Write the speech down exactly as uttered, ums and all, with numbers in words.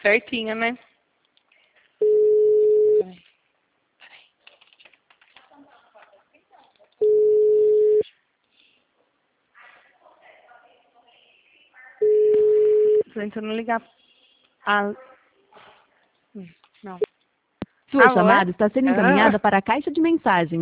Certinho, né? Tentando ligar. Ah, não. Sua Alô, é? chamada está sendo encaminhada para a caixa de mensagens.